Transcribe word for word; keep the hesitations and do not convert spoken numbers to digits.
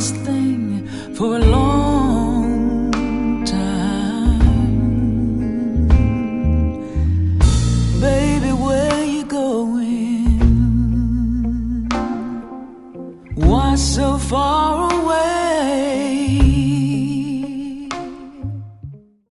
last thing for a long time. Baby, where you going? Why so far away?